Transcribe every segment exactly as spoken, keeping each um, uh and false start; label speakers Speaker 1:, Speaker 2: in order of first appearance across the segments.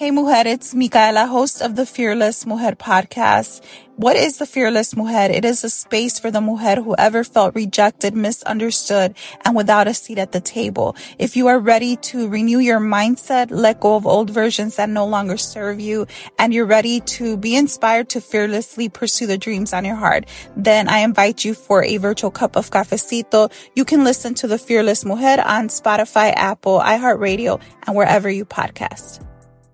Speaker 1: Hey Mujer, it's Micaela, host of the Fearless Mujer podcast. What is the Fearless Mujer? It is a space for the mujer who ever felt rejected, misunderstood, and without a seat at the table. If you are ready to renew your mindset, let go of old versions that no longer serve you, and you're ready to be inspired to fearlessly pursue the dreams on your heart, then I invite you for a virtual cup of cafecito. You can listen to the Fearless Mujer on Spotify, Apple, iHeartRadio, and wherever you podcast.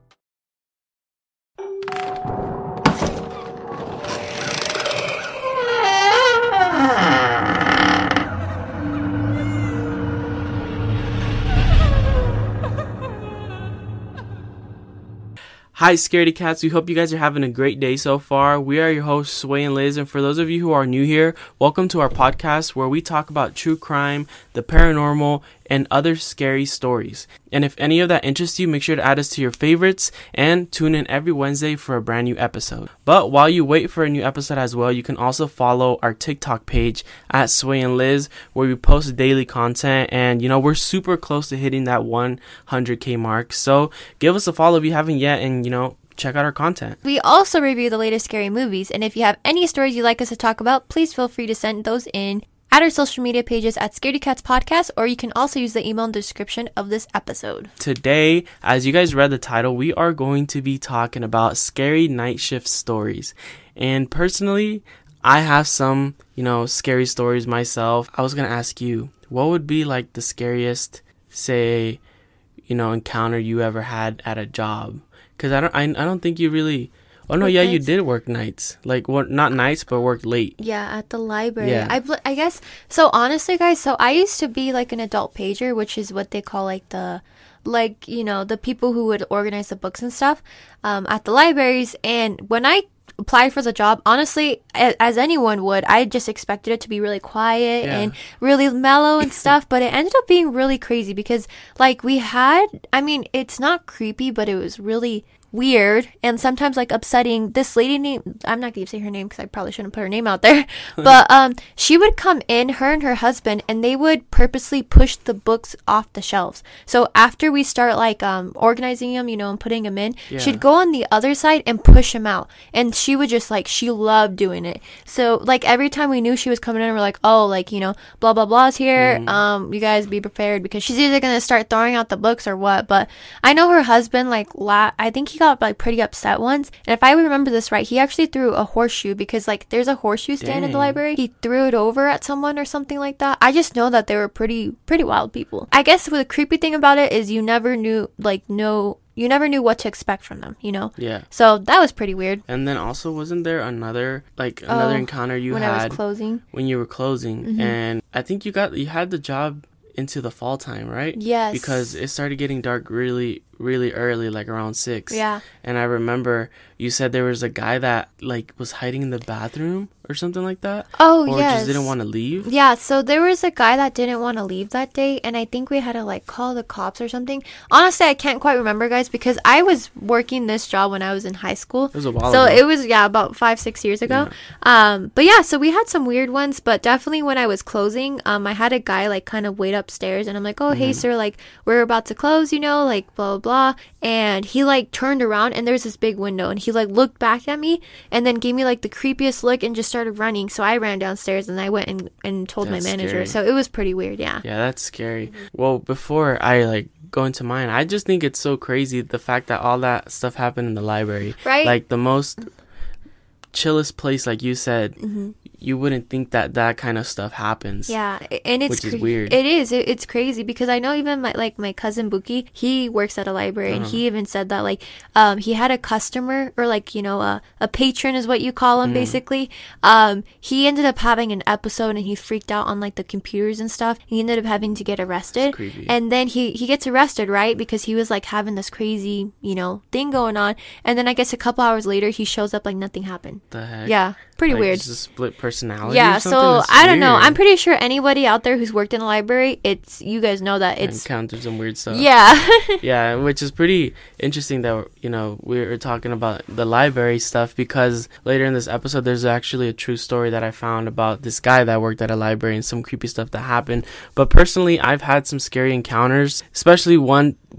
Speaker 2: Hi, Scaredy Cats. We hope you guys are having a great day so far. We are your hosts, Sway and Liz, and for those of you who are new here, welcome to our podcast where we talk about true crime, the paranormal, and other scary stories. And if any of that interests you, make sure to add us to your favorites and tune in every Wednesday for a brand new episode. But while you wait for a new episode as well, you can also follow our TikTok page at Sway and Liz, where we post daily content. And, you know, we're super close to hitting that one hundred K mark. So give us a follow if you haven't yet, and, you know, check out our content.
Speaker 3: We also review the latest scary movies. And if you have any stories you'd like us to talk about, please feel free to send those in at our social media pages at Scaredy Cats Podcast, or you can also use the email in the description of this episode.
Speaker 2: Today, as you guys read the title, we are going to be talking about scary night shift stories. And personally, I have some, you know, scary stories myself. I was going to ask you, what would be like the scariest, say, you know, encounter you ever had at a job? Because I don't, I, I don't think you really... Oh, no, yeah, you did work nights. Like, what? Not nights, but worked late.
Speaker 3: Yeah, at the library.
Speaker 2: Yeah.
Speaker 3: I, I guess, so honestly, guys, so I used to be, like, an adult pager, which is what they call, like, the, like, you know, the people who would organize the books and stuff um, at the libraries. And when I applied for the job, honestly, as anyone would, I just expected it to be really quiet yeah. and really mellow and stuff, but it ended up being really crazy because, like, we had, I mean, it's not creepy, but it was really weird and sometimes like upsetting. This lady named, I'm not gonna say her name because I probably shouldn't put her name out there, but um she would come in, her and her husband, and they would purposely push the books off the shelves. So after we start like um organizing them, you know, and putting them in, yeah. she'd go on the other side and push them out, and she would just like, she loved doing it. So like every time we knew she was coming in, we're like, oh, like, you know, blah blah blah's here, mm. um you guys be prepared because she's either gonna start throwing out the books or what. But I know her husband, like, la- I think he got like pretty upset once, and if I remember this right, he actually threw a horseshoe, because like there's a horseshoe stand Dang. in the library. He threw it over at someone or something like that. I just know that they were pretty pretty wild people. I guess the creepy thing about it is you never knew like no you never knew what to expect from them, you know?
Speaker 2: Yeah.
Speaker 3: So that was pretty weird.
Speaker 2: And then also, wasn't there another like another oh, encounter you
Speaker 3: when
Speaker 2: had
Speaker 3: I was closing?
Speaker 2: When you were closing, mm-hmm. and I think you got you had the job into the fall time, right?
Speaker 3: Yes.
Speaker 2: Because it started getting dark really, really early, like around six.
Speaker 3: Yeah.
Speaker 2: And I remember you said there was a guy that like was hiding in the bathroom or something like that.
Speaker 3: Oh,
Speaker 2: or
Speaker 3: yes.
Speaker 2: Or just didn't want to leave.
Speaker 3: Yeah, so there was a guy that didn't want to leave that day, and I think we had to like call the cops or something. Honestly, I can't quite remember, guys, because I was working this job when I was in high school.
Speaker 2: It was a while
Speaker 3: so
Speaker 2: ago.
Speaker 3: it was, yeah, about five, six years ago. Yeah. Um, but yeah, so we had some weird ones, but definitely when I was closing, um, I had a guy like kind of wait upstairs, and I'm like, oh, mm-hmm. hey, sir, like we're about to close, you know, like blah, blah, blah. And he like turned around, and there's this big window, and he like looked back at me and then gave me like the creepiest look and just started running. So I ran downstairs and I went and, and told that's my manager. Scary. So it was pretty weird. Yeah.
Speaker 2: Yeah, that's scary. Mm-hmm. Well, before I like go into mine, I just think it's so crazy the fact that all that stuff happened in the library.
Speaker 3: Right.
Speaker 2: Like the most chillest place, like you said.
Speaker 3: Mm-hmm.
Speaker 2: You wouldn't think that that kind of stuff happens.
Speaker 3: Yeah, and it's
Speaker 2: which is
Speaker 3: cra-
Speaker 2: weird.
Speaker 3: It is. It, it's crazy because I know even my like my cousin Buki, he works at a library, uh-huh. and he even said that like um he had a customer, or like, you know, a a patron is what you call him, mm. basically. Um, he ended up having an episode and he freaked out on like the computers and stuff. He ended up having to get arrested, and then he he gets arrested, right, because he was like having this crazy, you know, thing going on, and then I guess a couple hours later he shows up like nothing happened.
Speaker 2: The heck?
Speaker 3: Yeah. Pretty
Speaker 2: like,
Speaker 3: weird.
Speaker 2: Just a split personality.
Speaker 3: Yeah,
Speaker 2: or
Speaker 3: so
Speaker 2: That's
Speaker 3: I don't
Speaker 2: weird.
Speaker 3: know. I'm pretty sure anybody out there who's worked in a library, it's you guys know that it's
Speaker 2: encountered some weird stuff.
Speaker 3: Yeah.
Speaker 2: Yeah, which is pretty interesting that, you know, we're talking about the library stuff, because later in this episode there's actually a true story that I found about this guy that worked at a library and some creepy stuff that happened. But personally, I've had some scary encounters, especially one when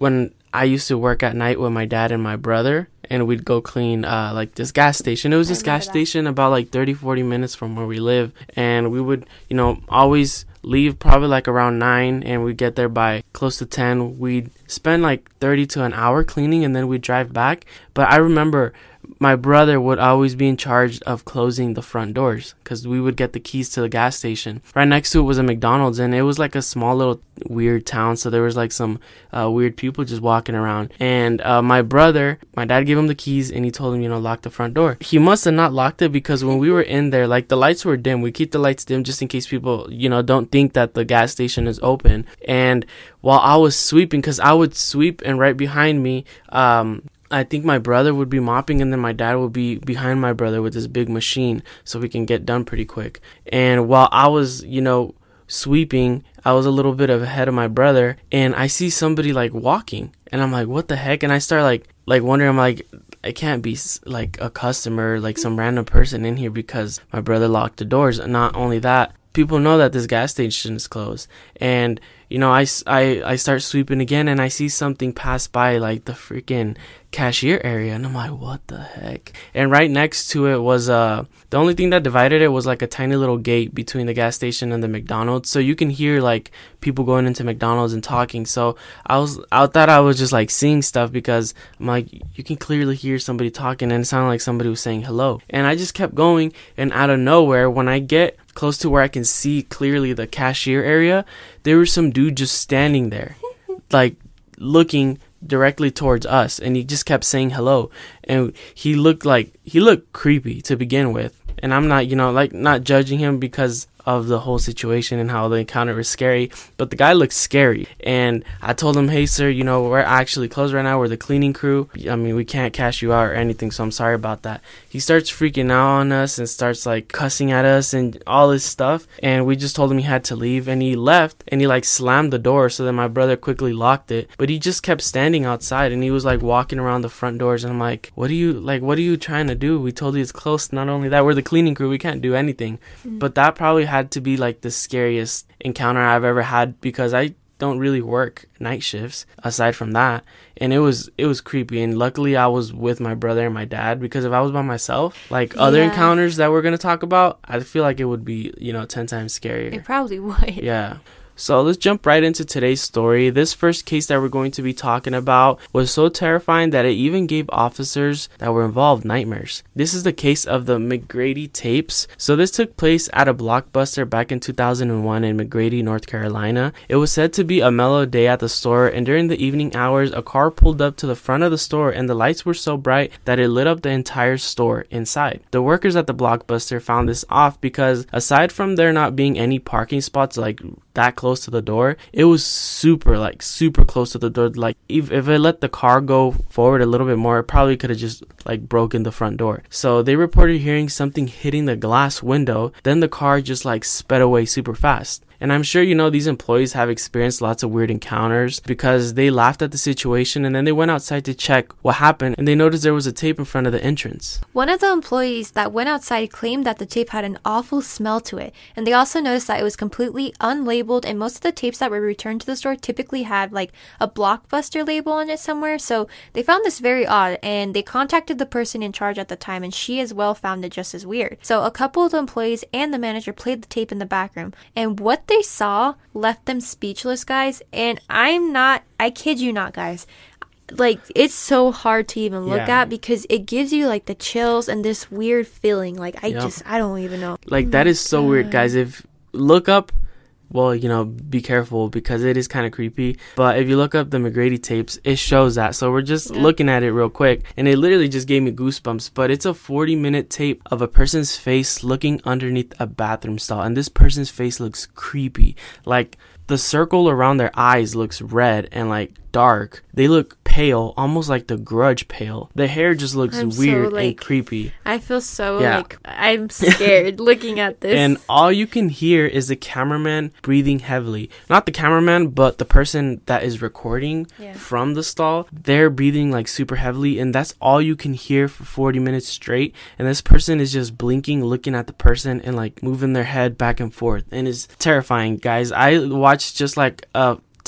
Speaker 2: I used to work at night with my dad and my brother, and we'd go clean uh, like this gas station. It was this gas that. station about like thirty, forty minutes from where we live. And we would, you know, always leave probably like around nine, and we'd get there by close to ten. We'd spend like thirty to an hour cleaning, and then we'd drive back. But I remember my brother would always be in charge of closing the front doors, because we would get the keys to the gas station. Right next to it was a McDonald's, and it was like a small little weird town, so there was like some uh, weird people just walking around. And uh, my brother, my dad gave him the keys, and he told him, you know, lock the front door. He must have not locked it, because when we were in there, like the lights were dim. We keep the lights dim just in case people, you know, don't think that the gas station is open. And while I was sweeping, because I would sweep, and right behind me, um I think my brother would be mopping, and then my dad would be behind my brother with this big machine so we can get done pretty quick. And while I was, you know, sweeping, I was a little bit ahead of my brother, and I see somebody like walking, and I'm like, what the heck? And I start like, like wondering, I'm like, it can't be like a customer, like some random person in here, because my brother locked the doors. And not only that, people know that this gas station is closed. And, you know, I, I, I start sweeping again, and I see something pass by like the freaking cashier area, and I'm like, what the heck? And right next to it was uh the only thing that divided it was like a tiny little gate between the gas station and the McDonald's, so you can hear like people going into McDonald's and talking. So I was I thought I was just like seeing stuff, because I'm like, you can clearly hear somebody talking, and it sounded like somebody was saying hello. And I just kept going, and out of nowhere, when I get close to where I can see clearly the cashier area, there was some dude just standing there, like looking directly towards us, and he just kept saying hello. And he looked like he looked creepy to begin with, and I'm not, you know, like not judging him because of the whole situation and how the encounter was scary, but the guy looked scary. And I told him, hey sir, you know, we're actually closed right now, we're the cleaning crew, I mean, we can't cash you out or anything, so I'm sorry about that. He starts freaking out on us and starts like cussing at us and all this stuff, and we just told him he had to leave, and he left, and he like slammed the door, so then my brother quickly locked it. But he just kept standing outside, and he was like walking around the front doors, and I'm like, what are you like what are you trying to do? We told you it's closed. Not only that, we're the cleaning crew, we can't do anything. Mm-hmm. But that probably had to be like the scariest encounter I've ever had, because I don't really work night shifts aside from that, and it was it was creepy. And luckily I was with my brother and my dad, because if I was by myself, like yeah. other encounters that we're gonna talk about, I feel like it would be, you know, ten times scarier.
Speaker 3: It probably would.
Speaker 2: Yeah. So let's jump right into today's story. This first case that we're going to be talking about was so terrifying that it even gave officers that were involved nightmares. This is the case of the McGrady tapes. So this took place at a Blockbuster back in two thousand one in McGrady, North Carolina. It was said to be a mellow day at the store, and during the evening hours, a car pulled up to the front of the store, and the lights were so bright that it lit up the entire store inside. The workers at the Blockbuster found this off, because aside from there not being any parking spots like that close to the door, it was super like super close to the door. Like if, if it let the car go forward a little bit more, it probably could have just like broken the front door. So they reported hearing something hitting the glass window, then the car just like sped away super fast. And I'm sure, you know, these employees have experienced lots of weird encounters, because they laughed at the situation, and then they went outside to check what happened, and they noticed there was a tape in front of the entrance.
Speaker 3: One of the employees that went outside claimed that the tape had an awful smell to it, and they also noticed that it was completely unlabeled, and most of the tapes that were returned to the store typically had like a Blockbuster label on it somewhere. So they found this very odd, and they contacted the person in charge at the time, and she as well found it just as weird. So a couple of the employees and the manager played the tape in the back room, and what they saw left them speechless, guys. And I'm not, I kid you not, guys, like it's so hard to even look yeah. at, because it gives you like the chills and this weird feeling. Like I yep. just I don't even know,
Speaker 2: like oh that is so God. weird, guys. If look up, well, you know, be careful, because it is kind of creepy. But if you look up the McGrady tapes, it shows that. So we're just yeah. looking at it real quick, and it literally just gave me goosebumps. But it's a forty minute tape of a person's face looking underneath a bathroom stall, and this person's face looks creepy. Like the circle around their eyes looks red and like dark. They look pale, almost like the Grudge pale. The hair just looks I'm weird so, like, and creepy.
Speaker 3: I feel so yeah. like I'm scared looking at this.
Speaker 2: And all you can hear is the cameraman breathing heavily. Not the cameraman, but the person that is recording yeah. from the stall. They're breathing like super heavily, and that's all you can hear for forty minutes straight. And this person is just blinking, looking at the person, and like moving their head back and forth, and it's terrifying, guys. I watched just like a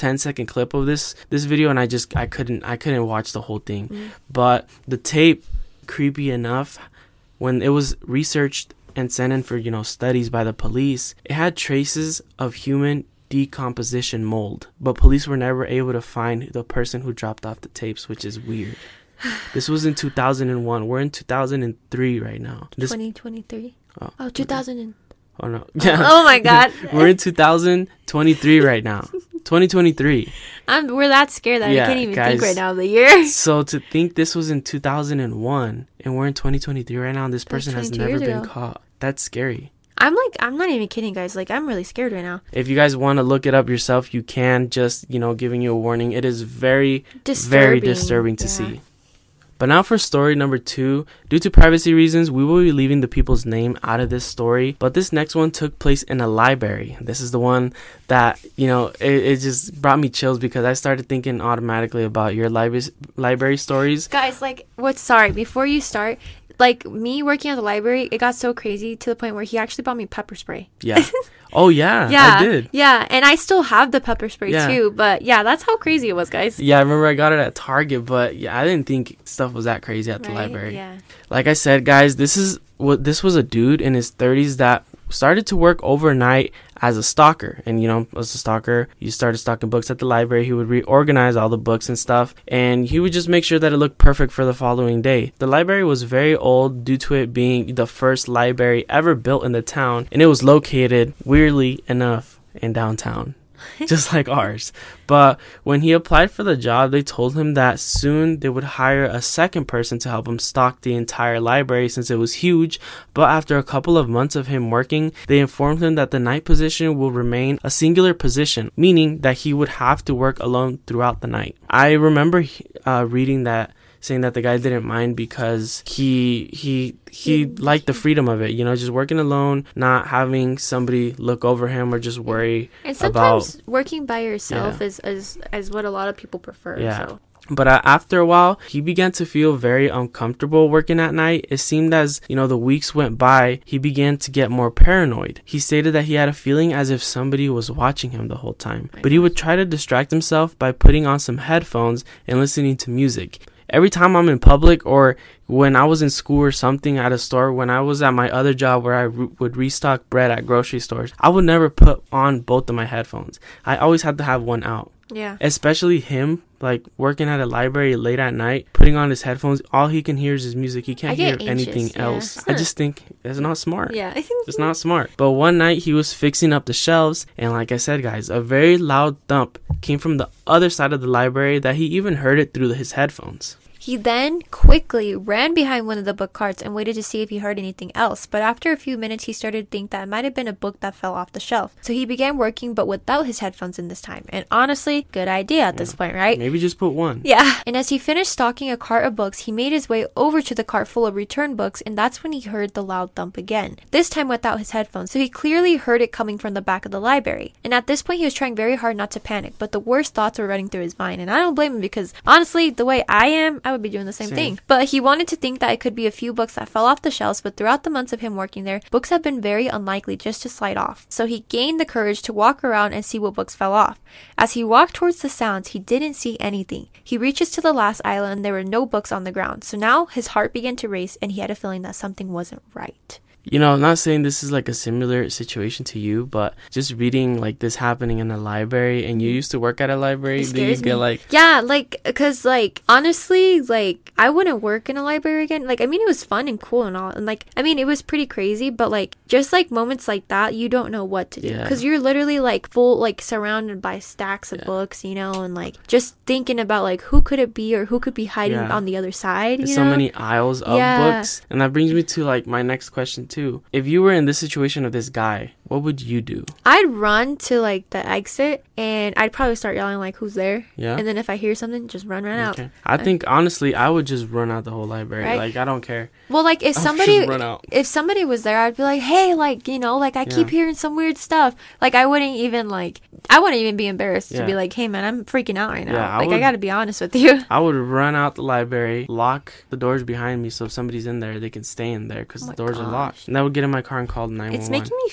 Speaker 2: ten second clip of this this video, and I just I couldn't I couldn't watch the whole thing. Mm. But the tape, creepy enough, when it was researched and sent in for, you know, studies by the police, it had traces of human decomposition mold, but police were never able to find the person who dropped off the tapes, which is weird. This was in two thousand one. We're in two thousand three right now. This,
Speaker 3: twenty twenty-three.
Speaker 2: Oh,
Speaker 3: oh two thousand.
Speaker 2: Oh no. Yeah.
Speaker 3: Oh my god.
Speaker 2: We're in two thousand twenty-three right now. twenty twenty-three.
Speaker 3: I'm we're that scared that
Speaker 2: yeah,
Speaker 3: I can't even
Speaker 2: guys,
Speaker 3: think right now of the year.
Speaker 2: So to think this was in two thousand one and we're in twenty twenty-three right now and this person has never been ago. caught. That's scary.
Speaker 3: I'm like, I'm not even kidding, guys. Like, I'm really scared right now.
Speaker 2: If you guys want to look it up yourself, you can. Just, you know, giving you a warning. It is very, disturbing. very disturbing to yeah. see. But now for story number two. Due to privacy reasons, we will be leaving the people's name out of this story. But this next one took place in a library. This is the one that, you know, it, it just brought me chills because I started thinking automatically about your library library stories.
Speaker 3: Guys, like, what? Sorry, before you start, like, me working at the library, it got so crazy to the point where he actually bought me pepper spray.
Speaker 2: Yeah. Oh, yeah.
Speaker 3: Yeah.
Speaker 2: I did.
Speaker 3: Yeah. And I still have the pepper spray, yeah. too. But, yeah, that's how crazy it was, guys.
Speaker 2: Yeah, I remember I got it at Target. But, yeah, I didn't think stuff was that crazy at the right? library.
Speaker 3: Yeah.
Speaker 2: Like I said, guys, this is what this was a dude in his thirties that started to work overnight as a stalker. And, you know, as a stalker, you started stalking books at the library. He would reorganize all the books and stuff, and he would just make sure that it looked perfect for the following day. The library was very old due to it being the first library ever built in the town, and it was located, weirdly enough, in downtown. Just like ours. But when he applied for the job, they told him that soon they would hire a second person to help him stock the entire library since it was huge. But after a couple of months of him working, they informed him that the night position will remain a singular position, meaning that he would have to work alone throughout the night. I remember uh, reading that, saying that the guy didn't mind because he he he liked the freedom of it, you know, just working alone, not having somebody look over him or just worry
Speaker 3: and sometimes
Speaker 2: about
Speaker 3: working by yourself
Speaker 2: yeah.
Speaker 3: is, is is what a lot of people prefer.
Speaker 2: Yeah.
Speaker 3: So.
Speaker 2: But uh, after a while, he began to feel very uncomfortable working at night. It seemed as, you know, the weeks went by, he began to get more paranoid. He stated that he had a feeling as if somebody was watching him the whole time. But he would try to distract himself by putting on some headphones and listening to music. Every time I'm in public or when I was in school or something at a store, when I was at my other job where I re- would restock bread at grocery stores, I would never put on both of my headphones. I always had to have one out.
Speaker 3: Yeah.
Speaker 2: Especially him, like working at a library late at night, putting on his headphones, all he can hear is his music. He can't hear
Speaker 3: anxious,
Speaker 2: anything
Speaker 3: yeah.
Speaker 2: else. I just think it's not smart.
Speaker 3: Yeah.
Speaker 2: It's not smart. But one night he was fixing up the shelves, and like I said, guys, a very loud thump came from the other side of the library that he even heard it through his headphones.
Speaker 3: He then quickly ran behind one of the book carts and waited to see if he heard anything else. But after a few minutes, he started to think that it might have been a book that fell off the shelf. So he began working, but without his headphones in this time. And honestly, good idea at yeah. this point, right?
Speaker 2: Maybe just put one.
Speaker 3: Yeah. And as he finished stocking a cart of books, he made his way over to the cart full of return books, and that's when he heard the loud thump again. This time without his headphones. So he clearly heard it coming from the back of the library. And at this point, he was trying very hard not to panic, but the worst thoughts were running through his mind. And I don't blame him because honestly, the way I am, I would be doing the same, same. thing. But he wanted to think that it could be a few books that fell off the shelves, but throughout the months of him working there, books have been very unlikely just to slide off. So he gained the courage to walk around and see what books fell off. As he walked towards the sounds, he didn't see anything. He reaches to the last aisle and there were no books on the ground. So now his heart began to race and he had a feeling that something wasn't right.
Speaker 2: You know, I'm not saying this is like a similar situation to you, but just reading like this happening in a library, and you used to work at a library, do you get like...
Speaker 3: Yeah, like, because like, honestly, like, I wouldn't work in a library again. Like, I mean, it was fun and cool and all. And like, I mean, it was pretty crazy, but like, just like moments like that, you don't know what to do. Because yeah. you're literally like full, like surrounded by stacks of yeah. books, you know, and like just thinking about like who could it be or who could be hiding yeah. on the other side, you
Speaker 2: There's
Speaker 3: know?
Speaker 2: so many aisles of yeah. books. And that brings me to like my next question too. If you were in this situation of this guy, what would you do?
Speaker 3: I'd run to like the exit and I'd probably start yelling like, who's there?
Speaker 2: Yeah.
Speaker 3: And then if I hear something, just run right
Speaker 2: okay.
Speaker 3: out.
Speaker 2: I think honestly, I would just run out the whole library.
Speaker 3: Right?
Speaker 2: Like, I don't care.
Speaker 3: Well, like if
Speaker 2: I'll
Speaker 3: somebody,
Speaker 2: run out.
Speaker 3: if somebody was there, I'd be like, hey, like, you know, like I yeah. keep hearing some weird stuff. Like I wouldn't even like, I wouldn't even be embarrassed yeah. to be like, hey man, I'm freaking out right now. Yeah, like I, would, I gotta be honest with you.
Speaker 2: I would run out the library, lock the doors behind me so if somebody's in there, they can stay in there because
Speaker 3: oh
Speaker 2: the doors
Speaker 3: gosh.
Speaker 2: are locked. And I would get in my car and call nine one one.
Speaker 3: It's making me feel like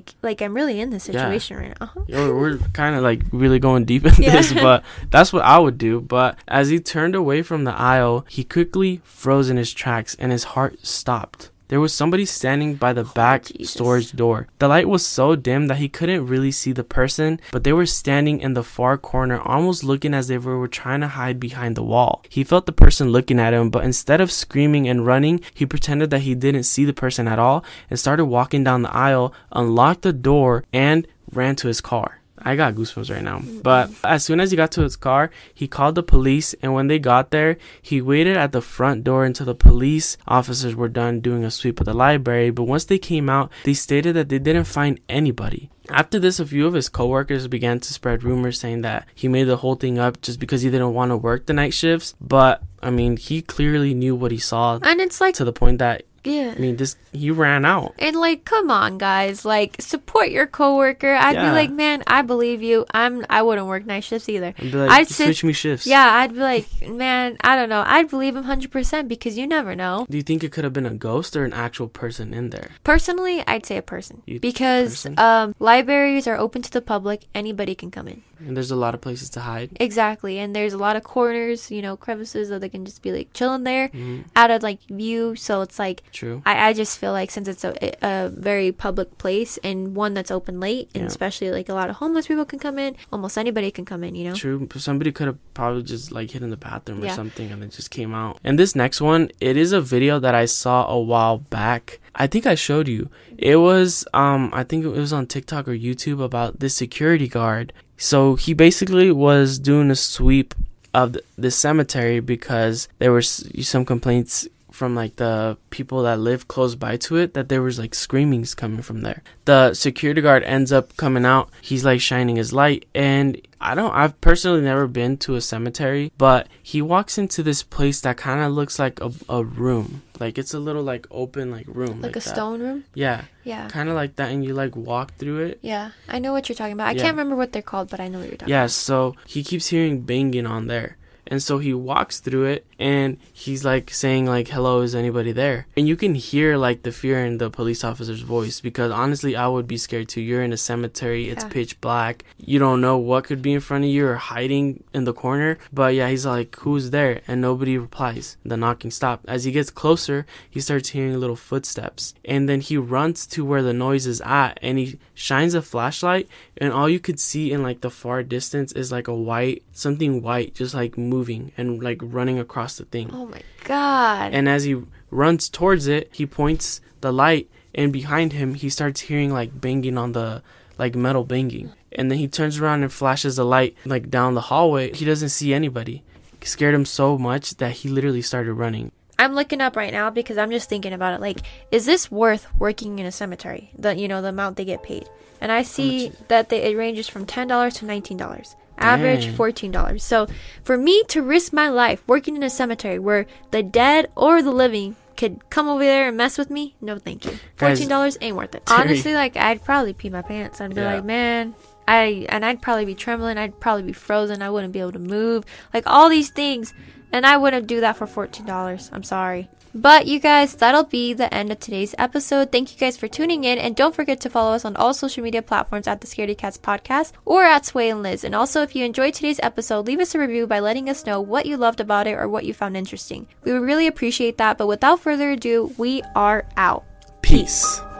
Speaker 3: like like I'm really in this situation yeah. right now.
Speaker 2: Yo, we're kind of like really going deep in yeah. this, but that's what I would do. But as he turned away from the aisle, he quickly froze in his tracks and his heart stopped. There was somebody standing by the back oh, storage door. The light was so dim that he couldn't really see the person, but they were standing in the far corner, almost looking as if they were trying to hide behind the wall. He felt the person looking at him, but instead of screaming and running, he pretended that he didn't see the person at all and started walking down the aisle, unlocked the door, and ran to his car. I got goosebumps right now. But as soon as he got to his car, he called the police, and when they got there, he waited at the front door until the police officers were done doing a sweep of the library. But once they came out, they stated that they didn't find anybody. After this, a few of his coworkers began to spread rumors saying that he made the whole thing up just because he didn't want to work the night shifts. But, I mean, he clearly knew what he saw.
Speaker 3: And it's like,
Speaker 2: to the point that
Speaker 3: yeah.
Speaker 2: I mean, this he ran out.
Speaker 3: And like, come on, guys. Like, support your coworker. I'd yeah. be like, man, I believe you. I'm. I wouldn't work night shifts either.
Speaker 2: I'd be like,
Speaker 3: I'd
Speaker 2: sit, switch me shifts.
Speaker 3: Yeah, I'd be like, man, I don't know. I'd believe him one hundred percent because you never know.
Speaker 2: Do you think it could have been a ghost or an actual person in there?
Speaker 3: Personally, I'd say a person
Speaker 2: You
Speaker 3: because
Speaker 2: person?
Speaker 3: um, libraries are open to the public. Anybody can come in.
Speaker 2: And there's a lot of places to hide.
Speaker 3: Exactly. And there's a lot of corners, you know, crevices that they can just be like chilling there
Speaker 2: mm-hmm.
Speaker 3: out of like view. So it's like,
Speaker 2: true.
Speaker 3: I, I just feel like since it's a, a very public place and one that's open late, and
Speaker 2: yeah.
Speaker 3: especially like a lot of homeless people can come in, almost anybody can come in, you know?
Speaker 2: True. Somebody could have probably just like hid in the bathroom
Speaker 3: yeah.
Speaker 2: or something and it just came out. And this next one, it is a video that I saw a while back. I think I showed you. It was, um, I think it was on TikTok or YouTube about this security guard. So he basically was doing a sweep of the, the cemetery because there were some complaints from like the people that live close by to it that there was like screamings coming from there. The security guard ends up coming out. He's like shining his light, and I don't I've personally never been to a cemetery, but he walks into this place that kind of looks like a, a room. Like it's a little like open like room
Speaker 3: like, like
Speaker 2: a
Speaker 3: that. Stone room.
Speaker 2: Yeah.
Speaker 3: Yeah.
Speaker 2: Kind of like that, and you like walk through it.
Speaker 3: Yeah, I know what you're talking about. I
Speaker 2: yeah.
Speaker 3: can't remember what they're called, but I know what you're talking
Speaker 2: yeah,
Speaker 3: about.
Speaker 2: Yeah, so he keeps hearing banging on there. And so he walks through it, and he's like saying like, hello, is anybody there? And you can hear like the fear in the police officer's voice, because honestly, I would be scared too. You're in a cemetery. It's
Speaker 3: yeah.
Speaker 2: pitch black. You don't know what could be in front of you or hiding in the corner. But yeah, he's like, who's there? And nobody replies. The knocking stopped. As he gets closer, he starts hearing little footsteps. And then he runs to where the noise is at, and he shines a flashlight, and all you could see in like the far distance is like a white, something white, just like moving and like running across the thing.
Speaker 3: Oh my god.
Speaker 2: And as he runs towards it, he points the light, and behind him he starts hearing like banging on the like metal banging. And then he turns around and flashes the light like down the hallway. He doesn't see anybody. It scared him so much that he literally started running.
Speaker 3: I'm looking up right now because I'm just thinking about it. Like, is this worth working in a cemetery? The you know the amount they get paid, and I see that they, it ranges from ten dollars to nineteen dollars. Average
Speaker 2: Dang.
Speaker 3: fourteen dollars. So for me to risk my life working in a cemetery where the dead or the living could come over there and mess with me, no thank you. fourteen dollars ain't worth it.
Speaker 2: Terry.
Speaker 3: Honestly, like I'd probably pee my pants. I'd be
Speaker 2: Yeah.
Speaker 3: like, man, I and I'd probably be trembling. I'd probably be frozen. I wouldn't be able to move. Like all these things. And I wouldn't do that for fourteen dollars. I'm sorry. But you guys, that'll be the end of today's episode. Thank you guys for tuning in. And don't forget to follow us on all social media platforms at the Scaredy Cats Podcast or at Sway and Liz. And also, if you enjoyed today's episode, leave us a review by letting us know what you loved about it or what you found interesting. We would really appreciate that. But without further ado, we are out.
Speaker 2: Peace.